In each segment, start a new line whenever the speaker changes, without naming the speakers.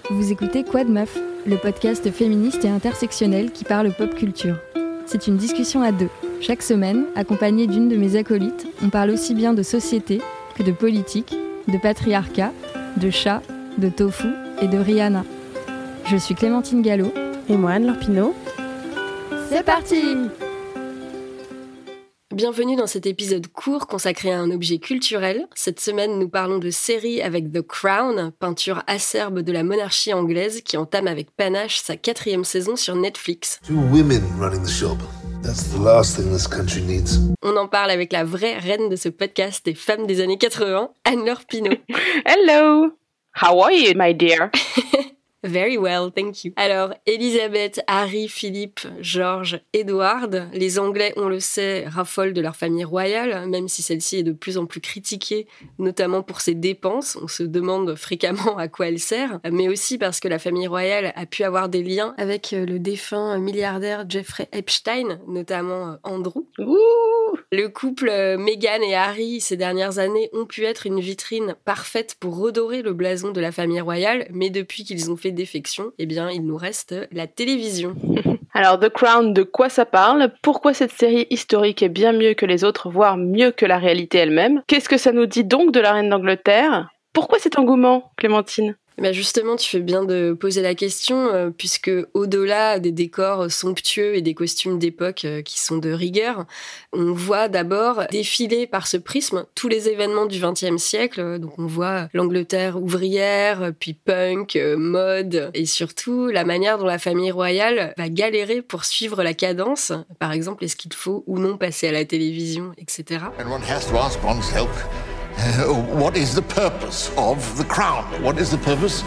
Vous écoutez Quoi de Meuf, le podcast féministe et intersectionnel qui parle pop culture. C'est une discussion à deux. Chaque semaine, accompagnée d'une de mes acolytes, on parle aussi bien de société que de politique, de patriarcat, de chat, de tofu et de Rihanna. Je suis Clémentine Gallo.
Et moi, Anne-Laure Pinault.
C'est parti!
Bienvenue dans cet épisode court consacré à un objet culturel. Cette semaine, nous parlons de série avec The Crown, peinture acerbe de la monarchie anglaise qui entame avec panache sa 4e saison sur Netflix.
Two women running the shop. That's the last thing this country needs.
On en parle avec la vraie reine de ce podcast des femmes des années 80, Anne-Laure Pinault.
Hello! How are you, my dear?
Very well, thank you. Alors, Elisabeth, Harry, Philippe, George, Edward, les Anglais, on le sait, raffolent de leur famille royale, même si celle-ci est de plus en plus critiquée, notamment pour ses dépenses. On se demande fréquemment à quoi elle sert, mais aussi parce que la famille royale a pu avoir des liens avec le défunt milliardaire Jeffrey Epstein, notamment Andrew.
Ouh!
Le couple Meghan et Harry, ces dernières années, ont pu être une vitrine parfaite pour redorer le blason de la famille royale, mais depuis qu'ils ont fait défection, eh bien, il nous reste la télévision.
Alors, The Crown, de quoi ça parle? Pourquoi cette série historique est bien mieux que les autres, voire mieux que la réalité elle-même? Qu'est-ce que ça nous dit donc de la reine d'Angleterre? Pourquoi cet engouement, Clémentine?
Ben justement, tu fais bien de poser la question, puisque au-delà des décors somptueux et des costumes d'époque qui sont de rigueur, on voit d'abord défiler par ce prisme tous les événements du XXe siècle. Donc on voit l'Angleterre ouvrière, puis punk, mode, et surtout la manière dont la famille royale va galérer pour suivre la cadence. Par exemple, est-ce qu'il faut ou non passer à la télévision, etc.
And one has to ask oneself, what is the purpose of the crown? What is the purpose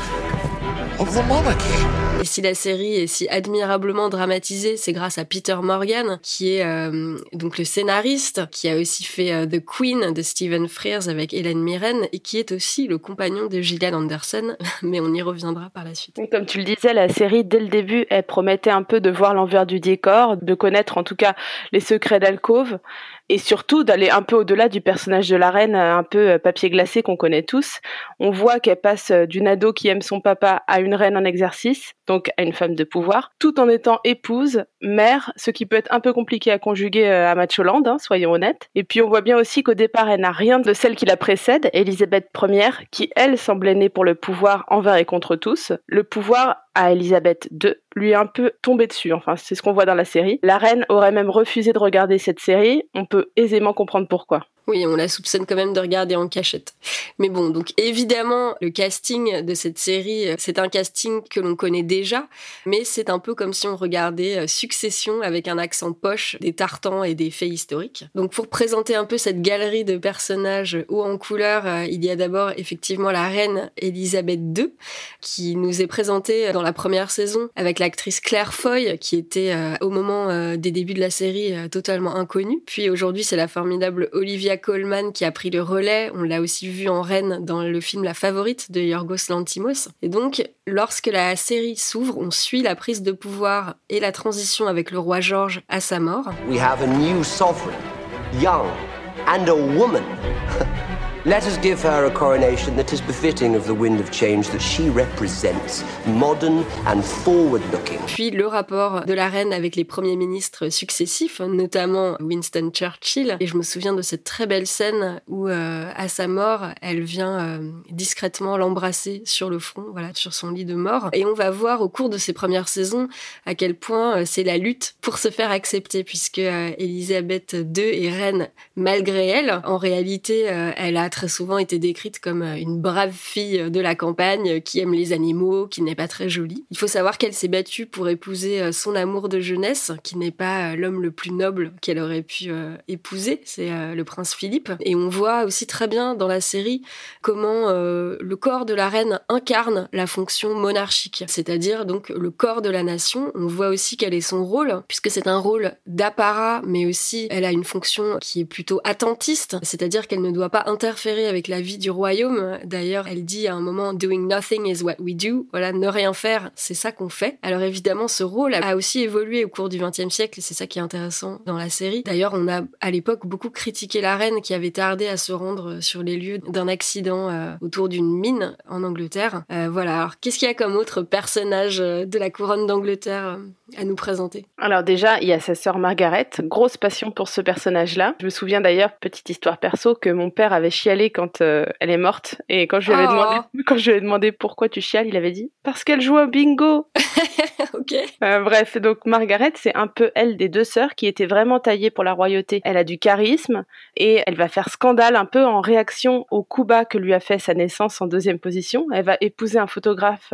of the monarchy?
Et si la série est si admirablement dramatisée, c'est grâce à Peter Morgan, qui est donc le scénariste, qui a aussi fait The Queen de Stephen Frears avec Helen Mirren, et qui est aussi le compagnon de Gillian Anderson, mais on y reviendra par la suite.
Comme tu le disais, la série, dès le début, elle promettait un peu de voir l'envers du décor, de connaître en tout cas les secrets d'alcôve, et surtout d'aller un peu au-delà du personnage de la reine, un peu papier glacé qu'on connaît tous. On voit qu'elle passe d'une ado qui aime son papa à une reine en exercice, donc à une femme de pouvoir, tout en étant épouse, mère, ce qui peut être un peu compliqué à conjuguer à Macholand, soyons honnêtes. Et puis on voit bien aussi qu'au départ, elle n'a rien de celle qui la précède, Élisabeth Ier, qui elle semblait née pour le pouvoir envers et contre tous. Le pouvoir à Élisabeth II lui est un peu tombé dessus, enfin c'est ce qu'on voit dans la série. La reine aurait même refusé de regarder cette série, on peut aisément comprendre pourquoi.
Oui, on la soupçonne quand même de regarder en cachette. Mais bon, donc évidemment, le casting de cette série, c'est un casting que l'on connaît déjà, mais c'est un peu comme si on regardait Succession avec un accent poche, des tartans et des faits historiques. Donc pour présenter un peu cette galerie de personnages haut en couleur, il y a d'abord effectivement la reine Elisabeth II, qui nous est présentée dans la première saison avec l'actrice Claire Foy, qui était au moment des débuts de la série totalement inconnue. Puis aujourd'hui, c'est la formidable Olivia Colman qui a pris le relais. On l'a aussi vu en reine dans le film La Favorite de Yorgos Lanthimos. Et donc, lorsque la série s'ouvre, on suit la prise de pouvoir et la transition avec le roi George à sa mort.
We have a new sovereign, young and a woman. Let us give her a coronation that is befitting of the wind of change that she represents, modern and forward-looking.
Puis le rapport de la reine avec les premiers ministres successifs, notamment Winston Churchill. Et je me souviens de cette très belle scène où, à sa mort, elle vient discrètement l'embrasser sur le front, voilà, sur son lit de mort. Et on va voir au cours de ces premières saisons à quel point c'est la lutte pour se faire accepter, puisque Élisabeth II est reine malgré elle. En réalité, elle a très souvent été décrite comme une brave fille de la campagne qui aime les animaux, qui n'est pas très jolie. Il faut savoir qu'elle s'est battue pour épouser son amour de jeunesse, qui n'est pas l'homme le plus noble qu'elle aurait pu épouser, c'est le prince Philippe. Et on voit aussi très bien dans la série comment le corps de la reine incarne la fonction monarchique, c'est-à-dire donc le corps de la nation. On voit aussi quel est son rôle, puisque c'est un rôle d'apparat, mais aussi elle a une fonction qui est plutôt attentiste, c'est-à-dire qu'elle ne doit pas interférer interférer avec la vie du royaume. D'ailleurs, elle dit à un moment « Doing nothing is what we do ». Voilà, ne rien faire, c'est ça qu'on fait. Alors évidemment, ce rôle a aussi évolué au cours du XXe siècle, et c'est ça qui est intéressant dans la série. D'ailleurs, on a à l'époque beaucoup critiqué la reine qui avait tardé à se rendre sur les lieux d'un accident autour d'une mine en Angleterre. Voilà, alors qu'est-ce qu'il y a comme autre personnage de la couronne d'Angleterre à nous présenter?
Alors déjà, il y a sa sœur Margaret, grosse passion pour ce personnage-là. Je me souviens d'ailleurs, petite histoire perso, que mon père avait chialé quand elle est morte. Et quand je lui avais demandé pourquoi tu chiales, il avait dit « Parce qu'elle joue au bingo !»
Ok.
Bref, donc Margaret, c'est un peu elle des deux sœurs qui était vraiment taillée pour la royauté. Elle a du charisme et elle va faire scandale un peu en réaction au coup bas que lui a fait sa naissance en 2e position. Elle va épouser un photographe,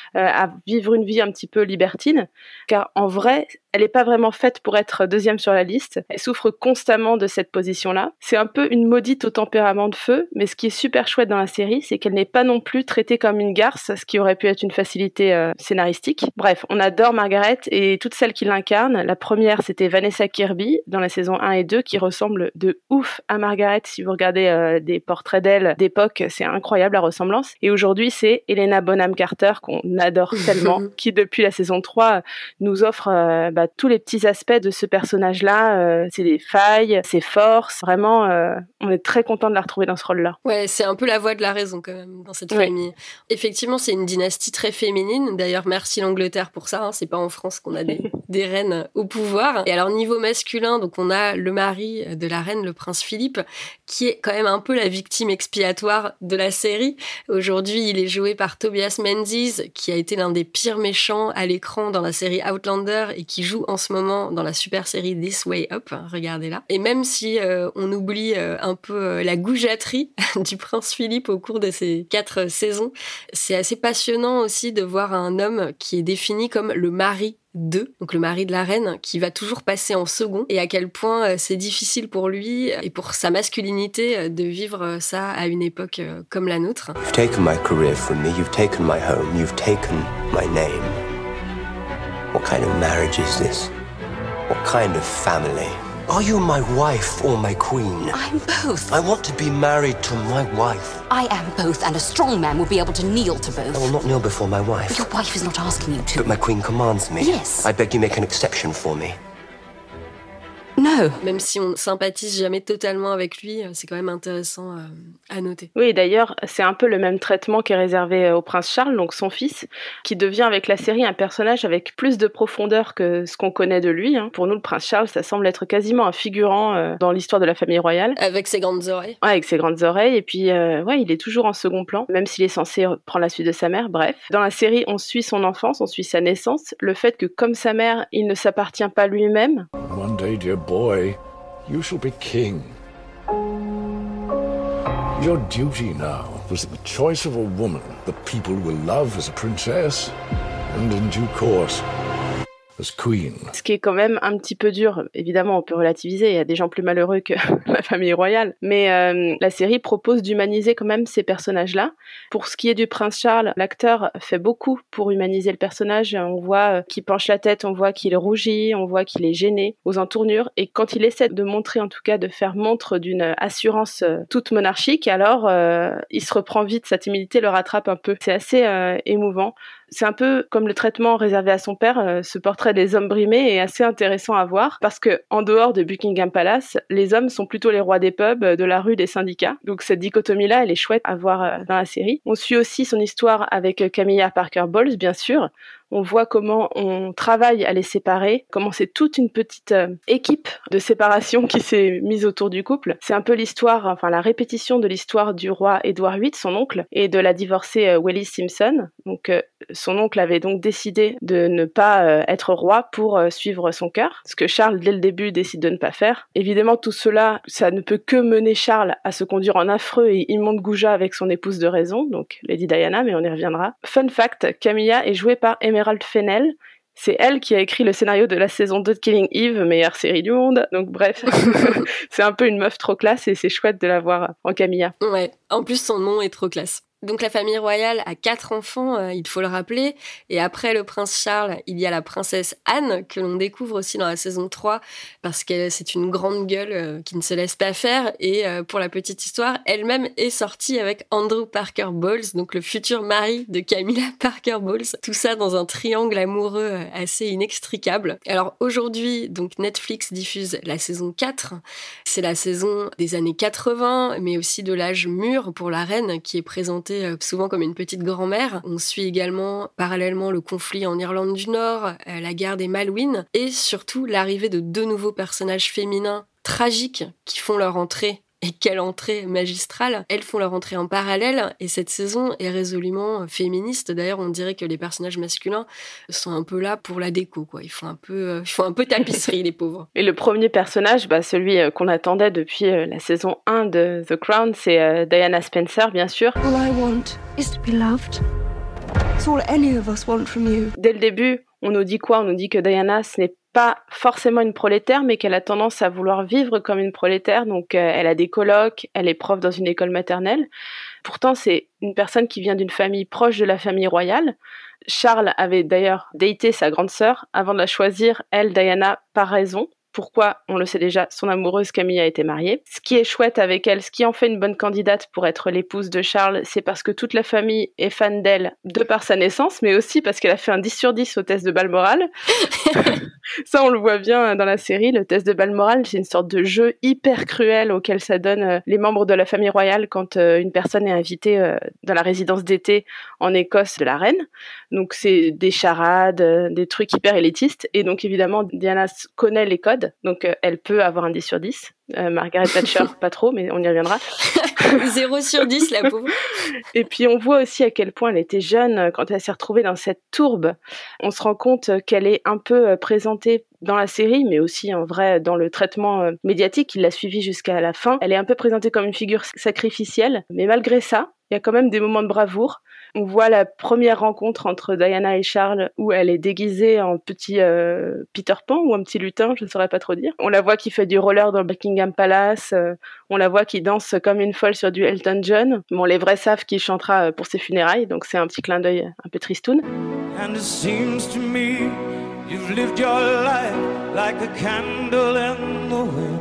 à vivre une vie un petit peu libertine, car en vrai, elle n'est pas vraiment faite pour être 2e sur la liste. Elle souffre constamment de cette position-là. C'est un peu une maudite au tempérament de feu, mais ce qui est super chouette dans la série, c'est qu'elle n'est pas non plus traitée comme une garce, ce qui aurait pu être une facilité scénaristique. Bref, on adore Margaret et toutes celles qui l'incarnent. La première, c'était Vanessa Kirby dans la saison 1 et 2, qui ressemble de ouf à Margaret. Si vous regardez des portraits d'elle d'époque, c'est incroyable la ressemblance. Et aujourd'hui, c'est Helena Bonham Carter, qu'on adore tellement, qui depuis la saison 3 nous offre tous les petits aspects de ce personnage-là, ses failles, ses forces. Vraiment, on est très content de la retrouver dans ce rôle-là.
Ouais, c'est un peu la voix de la raison quand même dans cette famille. Effectivement, c'est une dynastie très féminine. D'ailleurs, merci l'Angleterre pour ça. C'est pas en France qu'on a des reines au pouvoir. Et alors, niveau masculin, donc on a le mari de la reine, le prince Philippe, qui est quand même un peu la victime expiatoire de la série. Aujourd'hui, il est joué par Tobias Menzies, qui a été l'un des pires méchants à l'écran dans la série Outlander et qui joue en ce moment dans la super série This Way Up, regardez-la. Et même si on oublie un peu la goujaterie du prince Philippe au cours de ces 4 saisons, c'est assez passionnant aussi de voir un homme qui est défini comme le mari donc le mari de la reine, qui va toujours passer en second, et à quel point c'est difficile pour lui et pour sa masculinité de vivre ça à une époque comme la nôtre.
You've taken my career from me, you've taken my home, you've taken my name. What kind of marriage is this? What kind of family? Are you my wife or my queen?
I'm both.
I want to be married to my wife.
I am both, and a strong man will be able to kneel to both.
I will not kneel before my wife.
But your wife is not asking you to.
But my queen commands me.
Yes.
I beg you make an exception for me.
No.
Même si on sympathise jamais totalement avec lui, c'est quand même intéressant à noter.
Oui, d'ailleurs, c'est un peu le même traitement qui est réservé au prince Charles, donc son fils, qui devient avec la série un personnage avec plus de profondeur que ce qu'on connaît de lui. Pour nous, le prince Charles, ça semble être quasiment un figurant dans l'histoire de la famille royale.
Avec ses grandes oreilles.
Ouais, avec ses grandes oreilles, et puis il est toujours en second plan, même s'il est censé prendre la suite de sa mère, bref. Dans la série, on suit son enfance, on suit sa naissance, le fait que, comme sa mère, il ne s'appartient pas lui-même.
One day, dear boy, you shall be king. Your duty now was the choice of a woman that people will love as a princess, and in due course, as queen.
Ce qui est quand même un petit peu dur, évidemment on peut relativiser, il y a des gens plus malheureux que la famille royale, mais la série propose d'humaniser quand même ces personnages-là. Pour ce qui est du prince Charles, l'acteur fait beaucoup pour humaniser le personnage, on voit qu'il penche la tête, on voit qu'il rougit, on voit qu'il est gêné aux entournures, et quand il essaie de montrer, en tout cas de faire montre d'une assurance toute monarchique, alors il se reprend vite, sa timidité le rattrape un peu. C'est assez émouvant. C'est un peu comme le traitement réservé à son père, ce portrait des hommes brimés est assez intéressant à voir, parce que en dehors de Buckingham Palace, les hommes sont plutôt les rois des pubs, de la rue, des syndicats. Donc cette dichotomie-là, elle est chouette à voir dans la série. On suit aussi son histoire avec Camilla Parker Bowles, bien sûr. On voit comment on travaille à les séparer, comment c'est toute une petite équipe de séparation qui s'est mise autour du couple. C'est un peu l'histoire, enfin la répétition de l'histoire du roi Édouard VIII, son oncle, et de la divorcée Wallis Simpson. Donc son oncle avait donc décidé de ne pas être roi pour suivre son cœur, ce que Charles dès le début décide de ne pas faire. Évidemment tout cela, ça ne peut que mener Charles à se conduire en affreux et immonde goujat avec son épouse de raison, donc Lady Diana, mais on y reviendra. Fun fact, Camilla est jouée par Emerald Fennell. C'est elle qui a écrit le scénario de la saison 2 de Killing Eve, meilleure série du monde. Donc bref, c'est un peu une meuf trop classe et c'est chouette de la voir en Camilla.
Ouais, en plus son nom est trop classe. Donc la famille royale a 4 enfants, il faut le rappeler. Et après le prince Charles, il y a la princesse Anne, que l'on découvre aussi dans la saison 3, parce que c'est une grande gueule qui ne se laisse pas faire. Et pour la petite histoire, elle-même est sortie avec Andrew Parker Bowles, donc le futur mari de Camilla Parker Bowles. Tout ça dans un triangle amoureux assez inextricable. Alors aujourd'hui, donc Netflix diffuse la saison 4. C'est la saison des années 80, mais aussi de l'âge mûr pour la reine, qui est présentée souvent comme une petite grand-mère. On suit également parallèlement le conflit en Irlande du Nord, la guerre des Malouines et surtout l'arrivée de 2 nouveaux personnages féminins tragiques qui font leur entrée. Et quelle entrée magistrale. Elles font leur entrée en parallèle et cette saison est résolument féministe. D'ailleurs, on dirait que les personnages masculins sont un peu là pour la déco, quoi. Ils font un peu tapisserie, les pauvres.
Et le premier personnage, celui qu'on attendait depuis la saison 1 de The Crown, c'est Diana Spencer, bien sûr.
All I want is to be loved. It's all any of us want from you.
Dès le début, on nous dit quoi ? On nous dit que Diana, ce n'est pas forcément une prolétaire, mais qu'elle a tendance à vouloir vivre comme une prolétaire. Donc, elle a des colocs, elle est prof dans une école maternelle. Pourtant, c'est une personne qui vient d'une famille proche de la famille royale. Charles avait d'ailleurs daté sa grande sœur avant de la choisir, elle, Diana, par raison. Pourquoi ? On le sait déjà, son amoureuse Camilla a été mariée. Ce qui est chouette avec elle, ce qui en fait une bonne candidate pour être l'épouse de Charles, c'est parce que toute la famille est fan d'elle de par sa naissance, mais aussi parce qu'elle a fait un 10 sur 10 au test de Balmoral. Ça, on le voit bien dans la série. Le test de Balmoral, c'est une sorte de jeu hyper cruel auquel ça donne les membres de la famille royale quand une personne est invitée dans la résidence d'été en Écosse de la reine. Donc, c'est des charades, des trucs hyper élitistes. Et donc, évidemment, Diana connaît les codes. Donc, elle peut avoir un 10 sur 10. Margaret Thatcher, pas trop, mais on y reviendra.
0 sur 10, la pauvre.
Et puis, on voit aussi à quel point elle était jeune quand elle s'est retrouvée dans cette tourbe. On se rend compte qu'elle est un peu présentée dans la série, mais aussi en vrai dans le traitement médiatique qui l'a suivie jusqu'à la fin. Elle est un peu présentée comme une figure sacrificielle, mais malgré ça, il y a quand même des moments de bravoure. On voit la première rencontre entre Diana et Charles où elle est déguisée en petit Peter Pan ou un petit lutin, je ne saurais pas trop dire. On la voit qui fait du roller dans le Buckingham Palace, on la voit qui danse comme une folle sur du Elton John. Bon, les vrais savent qu'il chantera pour ses funérailles, donc c'est un petit clin d'œil un peu tristoun.
And it seems to me you've lived your life like a candle in the wind,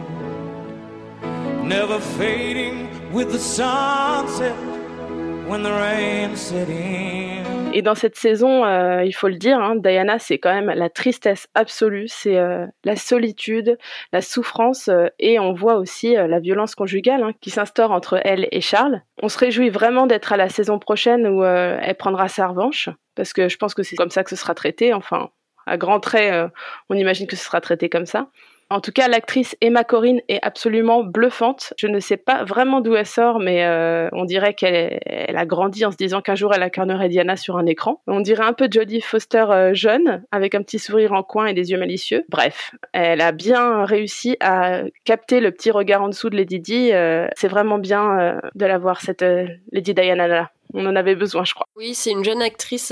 never fading with the sunset. When the rain set in.
Et dans cette saison, il faut le dire, Diana, c'est quand même la tristesse absolue, c'est la solitude, la souffrance, et on voit aussi la violence conjugale qui s'instaure entre elle et Charles. On se réjouit vraiment d'être à la saison prochaine où elle prendra sa revanche, parce que je pense que c'est comme ça que ce sera traité, enfin, à grands traits, on imagine que ce sera traité comme ça. En tout cas, l'actrice Emma Corrin est absolument bluffante. Je ne sais pas vraiment d'où elle sort, mais on dirait qu'elle a grandi en se disant qu'un jour elle incarnerait Diana sur un écran. On dirait un peu Jodie Foster jeune, avec un petit sourire en coin et des yeux malicieux. Bref, elle a bien réussi à capter le petit regard en dessous de Lady Di. C'est vraiment bien de la voir, cette Lady Diana là. On en avait besoin, je crois.
Oui, c'est une jeune actrice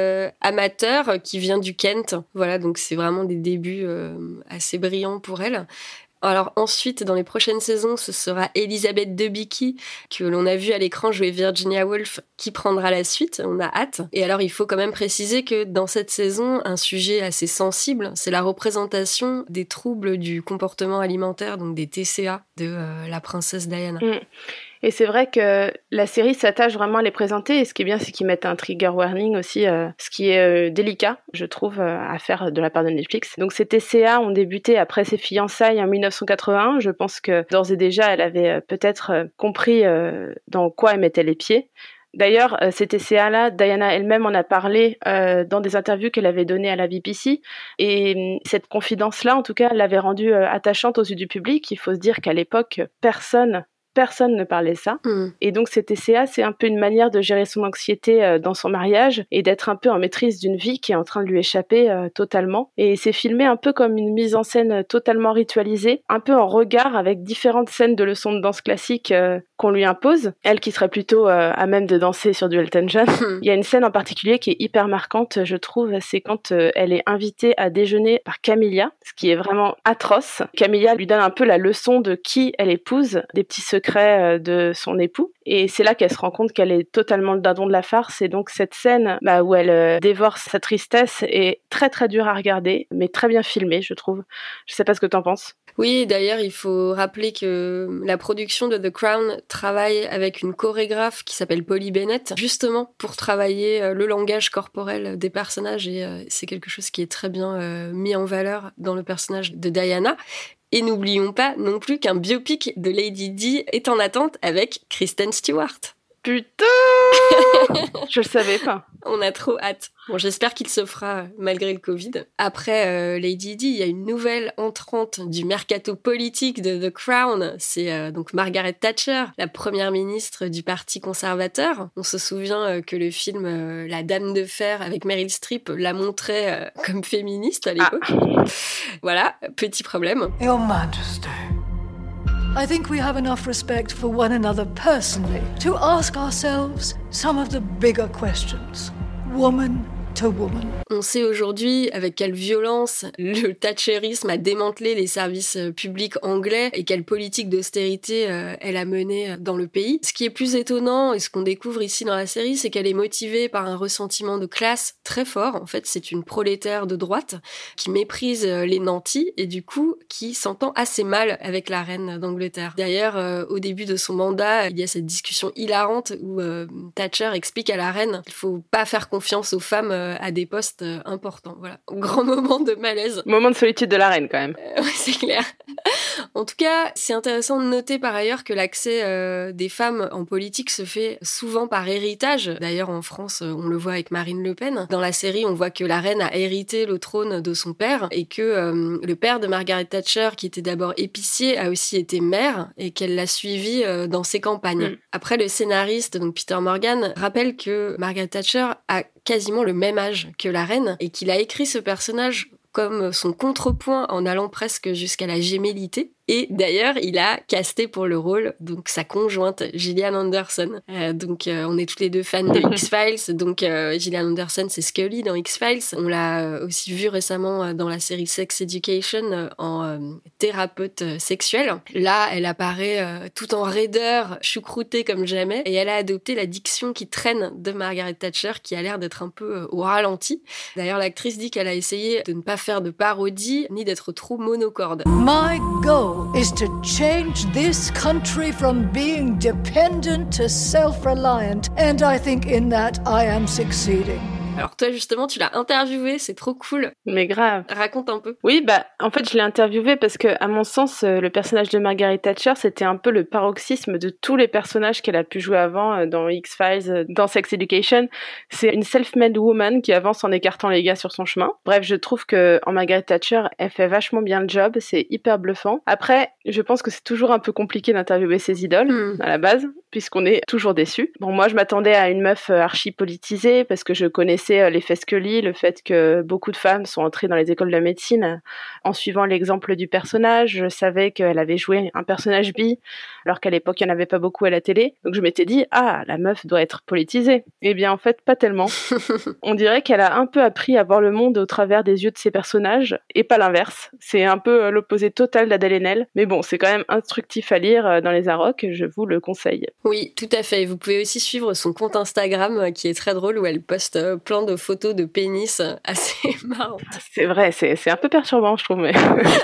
amateur qui vient du Kent. Voilà, donc c'est vraiment des débuts assez brillants pour elle. Alors ensuite, dans les prochaines saisons, ce sera Elizabeth Debicki, que l'on a vu à l'écran jouer Virginia Woolf, qui prendra la suite. On a hâte. Et alors, il faut quand même préciser que dans cette saison, un sujet assez sensible, c'est la représentation des troubles du comportement alimentaire, donc des TCA, de la princesse Diana.
Et c'est vrai que la série s'attache vraiment à les présenter, et ce qui est bien, c'est qu'ils mettent un trigger warning aussi, ce qui est délicat, je trouve, à faire de la part de Netflix. Donc ces TCA ont débuté après ses fiançailles en 1981. Je pense que d'ores et déjà, elle avait peut-être compris dans quoi elle mettait les pieds. D'ailleurs, ces TCA-là, Diana elle-même en a parlé dans des interviews qu'elle avait données à la BBC. Et cette confidence-là, en tout cas, l'avait rendue attachante aux yeux du public. Il faut se dire qu'à l'époque, personne ne parlait ça. Et donc ces TCA, c'est un peu une manière de gérer son anxiété dans son mariage et d'être un peu en maîtrise d'une vie qui est en train de lui échapper totalement. Et c'est filmé un peu comme une mise en scène totalement ritualisée, un peu en regard avec différentes scènes de leçons de danse classique qu'on lui impose, elle qui serait plutôt à même de danser sur du Elton John. Il y a une scène en particulier qui est hyper marquante, je trouve, c'est quand elle est invitée à déjeuner par Camilla, ce qui est vraiment atroce. Camilla lui donne un peu la leçon de qui elle épouse, des petits secrets de son époux, et c'est là qu'elle se rend compte qu'elle est totalement le dindon de la farce, et donc cette scène où elle dévore sa tristesse est très très dure à regarder, mais très bien filmée, je trouve. Je sais pas ce que t'en penses.
Oui, d'ailleurs, il faut rappeler que la production de The Crown travaille avec une chorégraphe qui s'appelle Polly Bennett, justement pour travailler le langage corporel des personnages, et c'est quelque chose qui est très bien mis en valeur dans le personnage de Diana. Et n'oublions pas non plus qu'un biopic de Lady Di est en attente avec Kristen Stewart.
Putain Je le savais pas.
On a trop hâte. Bon, j'espère qu'il se fera malgré le Covid. Après Lady Di, il y a une nouvelle entrante du mercato politique de The Crown. C'est donc Margaret Thatcher, la première ministre du Parti conservateur. On se souvient que le film La Dame de Fer avec Meryl Streep la montrait comme féministe à l'époque. Voilà, petit problème.
Your Majesty, I think we have enough respect for one another personally to ask ourselves some of the bigger questions, woman to woman.
On sait aujourd'hui avec quelle violence le thatcherisme a démantelé les services publics anglais et quelle politique d'austérité elle a menée dans le pays. Ce qui est plus étonnant et ce qu'on découvre ici dans la série, c'est qu'elle est motivée par un ressentiment de classe très fort. En fait, c'est une prolétaire de droite qui méprise les nantis et du coup qui s'entend assez mal avec la reine d'Angleterre. D'ailleurs, au début de son mandat, il y a cette discussion hilarante où Thatcher explique à la reine qu'il faut pas faire confiance aux femmes à des postes importants. Voilà. Grand moment de malaise.
Moment de solitude de la reine, quand même.
Ouais, c'est clair. En tout cas, c'est intéressant de noter par ailleurs que l'accès des femmes en politique se fait souvent par héritage. D'ailleurs, en France, on le voit avec Marine Le Pen. Dans la série, on voit que la reine a hérité le trône de son père et que le père de Margaret Thatcher, qui était d'abord épicier, a aussi été maire et qu'elle l'a suivi dans ses campagnes. Après, le scénariste, donc Peter Morgan, rappelle que Margaret Thatcher a quasiment le même âge que la reine et qu'il a écrit ce personnage comme son contrepoint en allant presque jusqu'à la gémellité. Et d'ailleurs, il a casté pour le rôle donc sa conjointe Gillian Anderson. On est toutes les deux fans de X-Files. Donc Gillian Anderson, c'est Scully dans X-Files. On l'a aussi vu récemment dans la série Sex Education en thérapeute sexuelle. Là, elle apparaît tout en raideur, choucroutée comme jamais, et elle a adopté la diction qui traîne de Margaret Thatcher, qui a l'air d'être un peu au ralenti. D'ailleurs, l'actrice dit qu'elle a essayé de ne pas faire de parodie ni d'être trop monocorde.
My goal is to change this country from being dependent to self-reliant, and I think in that I am succeeding.
Alors toi justement, tu l'as interviewé, c'est trop cool.
Mais grave.
Raconte un peu.
Oui, en fait, je l'ai interviewé parce que, à mon sens, le personnage de Margaret Thatcher, c'était un peu le paroxysme de tous les personnages qu'elle a pu jouer avant dans X-Files, dans Sex Education. C'est une self-made woman qui avance en écartant les gars sur son chemin. Bref, je trouve que en Margaret Thatcher, elle fait vachement bien le job, c'est hyper bluffant. Après, je pense que c'est toujours un peu compliqué d'interviewer ses idoles, à la base, puisqu'on est toujours déçus. Bon, moi, je m'attendais à une meuf archi politisée parce que je connaissais l'effet Scully, le fait que beaucoup de femmes sont entrées dans les écoles de médecine en suivant l'exemple du personnage. Je savais qu'elle avait joué un personnage bi, alors qu'à l'époque, il n'y en avait pas beaucoup à la télé. Donc je m'étais dit, la meuf doit être politisée. Eh bien, en fait, pas tellement. On dirait qu'elle a un peu appris à voir le monde au travers des yeux de ses personnages, et pas l'inverse. C'est un peu l'opposé total d'Adèle Haenel. Mais bon, c'est quand même instructif à lire dans les Arocs, je vous le conseille.
Oui, tout à fait. Vous pouvez aussi suivre son compte Instagram, qui est très drôle, où elle poste plein de photos de pénis assez marrantes.
C'est vrai, c'est un peu perturbant, je trouve, mais...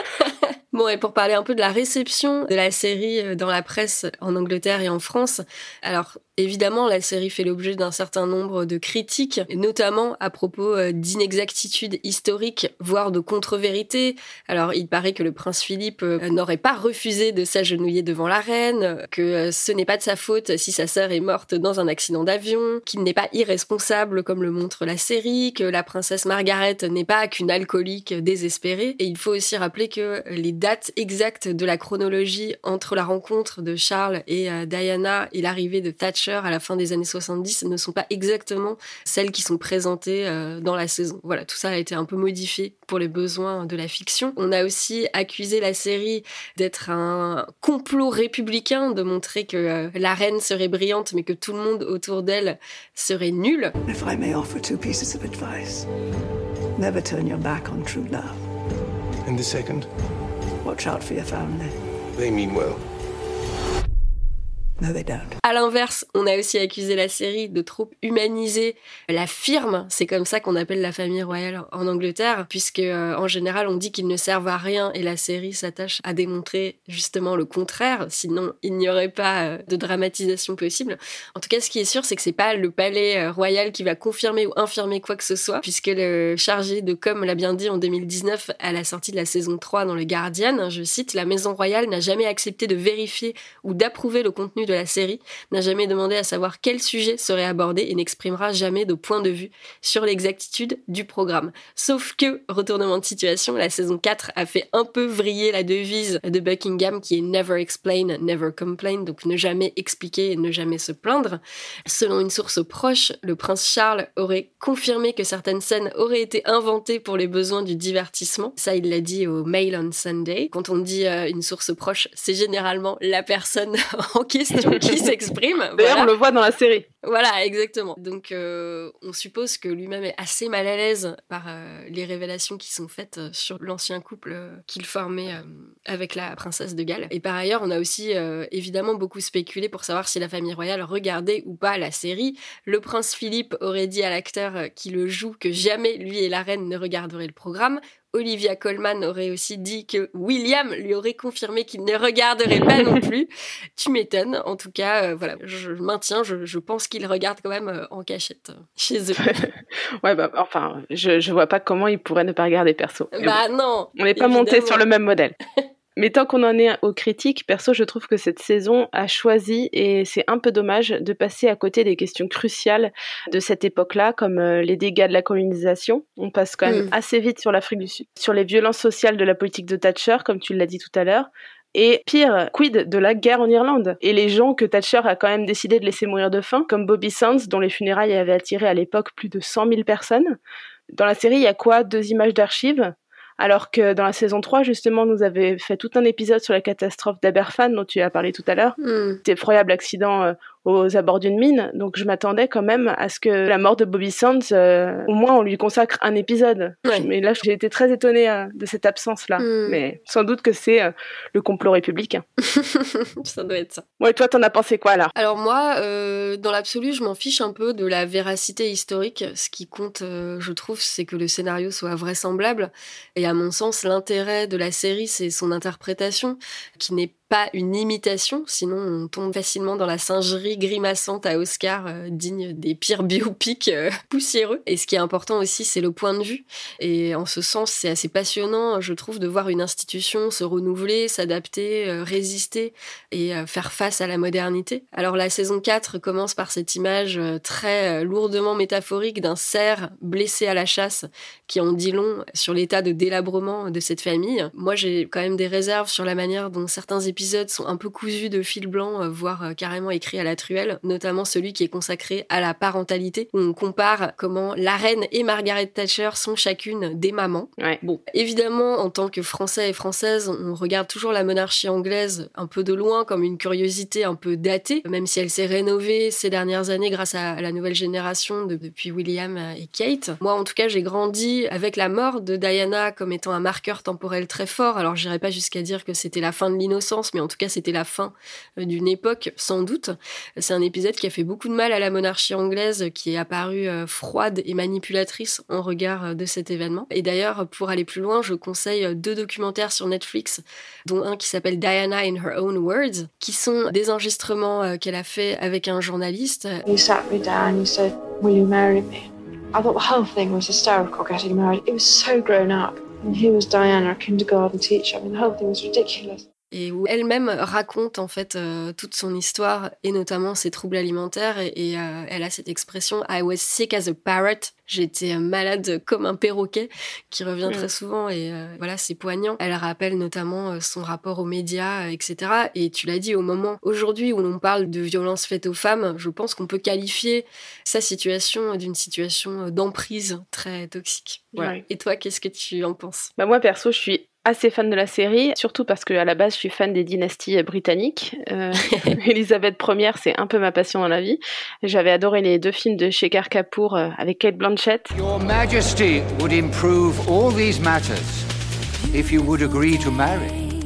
Bon, et pour parler un peu de la réception de la série dans la presse en Angleterre et en France, alors évidemment, la série fait l'objet d'un certain nombre de critiques, notamment à propos d'inexactitudes historiques, voire de contre-vérités. Alors, il paraît que le prince Philippe n'aurait pas refusé de s'agenouiller devant la reine, que ce n'est pas de sa faute si sa sœur est morte dans un accident d'avion, qu'il n'est pas irresponsable comme le montre la série, que la princesse Margaret n'est pas qu'une alcoolique désespérée. Et il faut aussi rappeler que les dates exactes de la chronologie entre la rencontre de Charles et Diana et l'arrivée de Thatcher à la fin des années 70 ne sont pas exactement celles qui sont présentées dans la saison. Voilà, tout ça a été un peu modifié pour les besoins de la fiction. On a aussi accusé la série d'être un complot républicain, de montrer que la reine serait brillante mais que tout le monde autour d'elle serait nul.
If I may offer 2 pieces of advice, never turn your back on true love.
And the second?
Watch out for your family.
They mean well.
No, they don't.
À l'inverse, on a aussi accusé la série de trop humaniser la firme. C'est comme ça qu'on appelle la famille royale en Angleterre, puisque en général, on dit qu'ils ne servent à rien et la série s'attache à démontrer justement le contraire. Sinon, il n'y aurait pas de dramatisation possible. En tout cas, ce qui est sûr, c'est que c'est pas le palais royal qui va confirmer ou infirmer quoi que ce soit, puisque le chargé de com l'a bien dit en 2019 à la sortie de la saison 3 dans le Guardian. Je cite, « La maison royale n'a jamais accepté de vérifier ou d'approuver le contenu de la série, n'a jamais demandé à savoir quel sujet serait abordé et n'exprimera jamais de point de vue sur l'exactitude du programme. » Sauf que, retournement de situation, la saison 4 a fait un peu vriller la devise de Buckingham qui est « Never explain, never complain », donc ne jamais expliquer et ne jamais se plaindre. Selon une source proche, le prince Charles aurait confirmé que certaines scènes auraient été inventées pour les besoins du divertissement. Ça, il l'a dit au Mail on Sunday. Quand on dit une source proche, c'est généralement la personne en question qui s'exprime.
D'ailleurs,
voilà.
On le voit dans la série.
Voilà, exactement. Donc, on suppose que lui-même est assez mal à l'aise par les révélations qui sont faites sur l'ancien couple qu'il formait avec la princesse de Galles. Et par ailleurs, on a aussi évidemment beaucoup spéculé pour savoir si la famille royale regardait ou pas la série. Le prince Philippe aurait dit à l'acteur qui le joue que jamais lui et la reine ne regarderaient le programme. Olivia Colman aurait aussi dit que William lui aurait confirmé qu'il ne regarderait pas non plus. Tu m'étonnes. En tout cas, voilà, je maintiens, je pense qu'ils regardent quand même en cachette chez eux.
Ouais, bah, enfin, je vois pas comment ils pourraient ne pas regarder perso.
Bah bon, non.
On n'est pas monté sur le même modèle. Mais tant qu'on en est aux critiques, perso, je trouve que cette saison a choisi, et c'est un peu dommage, de passer à côté des questions cruciales de cette époque-là, comme les dégâts de la colonisation. On passe quand même assez vite sur l'Afrique du Sud, sur les violences sociales de la politique de Thatcher, comme tu l'as dit tout à l'heure. Et pire, quid de la guerre en Irlande et les gens que Thatcher a quand même décidé de laisser mourir de faim, comme Bobby Sands, dont les funérailles avaient attiré à l'époque plus de 100 000 personnes. Dans la série, il y a quoi ? 2 images d'archives ? Alors que dans la saison 3, justement, nous avait fait tout un épisode sur la catastrophe d'Aberfan, dont tu as parlé tout à l'heure. Cet effroyable accident aux abords d'une mine. Donc je m'attendais quand même à ce que la mort de Bobby Sands, au moins on lui consacre un épisode. Ouais. Mais là, j'ai été très étonnée de cette absence-là. Mais sans doute que c'est le complot républicain.
Ça doit être ça.
Ouais, toi, t'en as pensé quoi, là ?
Alors moi, dans l'absolu, je m'en fiche un peu de la véracité historique. Ce qui compte, je trouve, c'est que le scénario soit vraisemblable. Et à mon sens, l'intérêt de la série, c'est son interprétation, qui n'est pas une imitation, sinon on tombe facilement dans la singerie grimaçante à Oscar, digne des pires biopics poussiéreux. Et ce qui est important aussi, c'est le point de vue. Et en ce sens, c'est assez passionnant, je trouve, de voir une institution se renouveler, s'adapter, résister et faire face à la modernité. Alors la saison 4 commence par cette image très lourdement métaphorique d'un cerf blessé à la chasse qui en dit long sur l'état de délabrement de cette famille. Moi, j'ai quand même des réserves sur la manière dont certains épisodes sont un peu cousus de fil blanc, voire carrément écrits à la truelle, notamment celui qui est consacré à la parentalité, où on compare comment la reine et Margaret Thatcher sont chacune des mamans.
Ouais.
Bon, évidemment, en tant que Français et Françaises, on regarde toujours la monarchie anglaise un peu de loin, comme une curiosité un peu datée, même si elle s'est rénovée ces dernières années grâce à la nouvelle génération depuis William et Kate. Moi, en tout cas, j'ai grandi avec la mort de Diana comme étant un marqueur temporel très fort. Alors, j'irai pas jusqu'à dire que c'était la fin de l'innocence, mais en tout cas, c'était la fin d'une époque, sans doute. C'est un épisode qui a fait beaucoup de mal à la monarchie anglaise, qui est apparue froide et manipulatrice en regard de cet événement. Et d'ailleurs, pour aller plus loin, je conseille 2 documentaires sur Netflix, dont un qui s'appelle Diana in Her Own Words, qui sont des enregistrements qu'elle a fait avec un journaliste.
You sat me down, you said, "Will you marry me?" I thought the whole thing was hysterical, getting married. It was so grown up. And here was Diana, a kindergarten teacher. I mean, the whole thing was ridiculous.
et où elle-même raconte en fait toute son histoire et notamment ses troubles alimentaires et elle a cette expression « I was sick as a parrot ». J'étais malade comme un perroquet, qui revient très souvent et voilà, c'est poignant. Elle rappelle notamment son rapport aux médias, etc. Et tu l'as dit, au moment aujourd'hui où l'on parle de violences faites aux femmes, je pense qu'on peut qualifier sa situation d'une situation d'emprise très toxique. Voilà. Ouais. Et toi, qu'est-ce que tu en penses ?
Moi, perso, je suis assez fan de la série, surtout parce qu'à la base, je suis fan des dynasties britanniques. Elisabeth Ier, c'est un peu ma passion dans la vie. J'avais adoré les 2 films de Shekhar Kapoor avec Cate Blanchett.
Your Majesty would improve all these matters if you would agree to marry.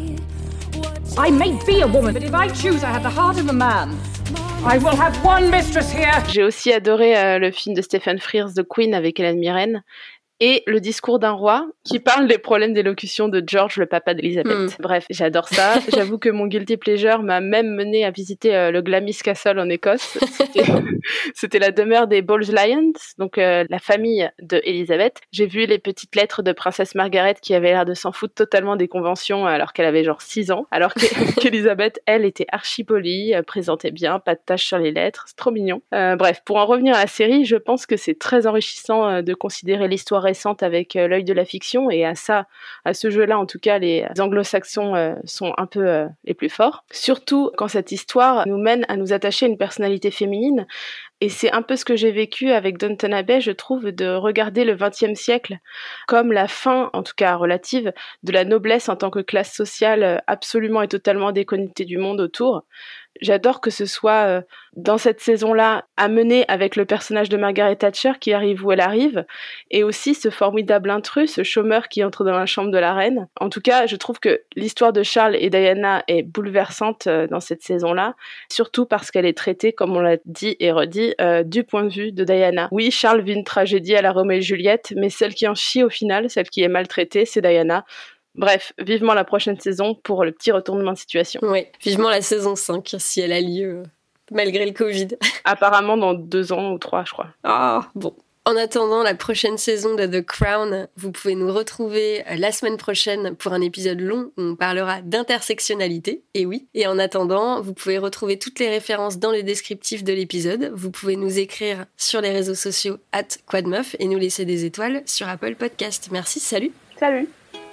I may be a woman, but if I choose, I have the heart of a man. I will have one mistress here.
J'ai aussi adoré le film de Stephen Frears, The Queen, avec Hélène Mirren. Et Le discours d'un roi, qui parle des problèmes d'élocution de George, le papa d'Elisabeth. Bref, j'adore ça. J'avoue que mon guilty pleasure m'a même mené à visiter le Glamis Castle en Écosse. C'était la demeure des Boleyn, donc la famille de Elisabeth. J'ai vu les petites lettres de princesse Margaret qui avaient l'air de s'en foutre totalement des conventions alors qu'elle avait genre 6 ans. Alors qu'Elisabeth, elle, était archi polie, présentait bien, pas de taches sur les lettres. C'est trop mignon. Bref, pour en revenir à la série, je pense que c'est très enrichissant de considérer l'histoire récente avec l'œil de la fiction, et à ce jeu-là, en tout cas, les anglo-saxons sont un peu les plus forts. Surtout quand cette histoire nous mène à nous attacher à une personnalité féminine. Et c'est un peu ce que j'ai vécu avec Downton Abbey, je trouve, de regarder le XXe siècle comme la fin, en tout cas relative, de la noblesse en tant que classe sociale absolument et totalement déconnectée du monde autour. J'adore que ce soit dans cette saison-là amené avec le personnage de Margaret Thatcher qui arrive où elle arrive, et aussi ce formidable intrus, ce chômeur qui entre dans la chambre de la reine. En tout cas, je trouve que l'histoire de Charles et Diana est bouleversante dans cette saison-là, surtout parce qu'elle est traitée, comme on l'a dit et redit, du point de vue de Diana. Oui, Charles vit une tragédie à la Roméo et Juliette, mais celle qui en chie au final, celle qui est maltraitée, c'est Diana. Bref, vivement la prochaine saison pour le petit retournement de situation.
Oui, vivement la saison 5, si elle a lieu, malgré le Covid.
Apparemment dans 2 ans ou 3, je crois.
Ah, bon. En attendant la prochaine saison de The Crown, vous pouvez nous retrouver la semaine prochaine pour un épisode long où on parlera d'intersectionnalité, et oui. Et en attendant, vous pouvez retrouver toutes les références dans le descriptif de l'épisode. Vous pouvez nous écrire sur les réseaux sociaux @quadmeuf et nous laisser des étoiles sur Apple Podcast. Merci, salut.
Salut.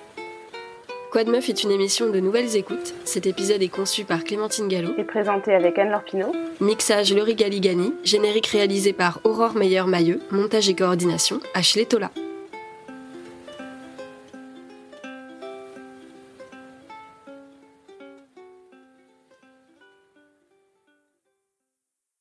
Quadmeuf est une émission de Nouvelles Écoutes. Cet épisode est conçu par Clémentine Gallo
et présenté avec Anne-Laure Pinault.
Mixage Laurie Galigani, générique réalisé par Aurore Meyer-Mailleux, montage et coordination Ashley Tola.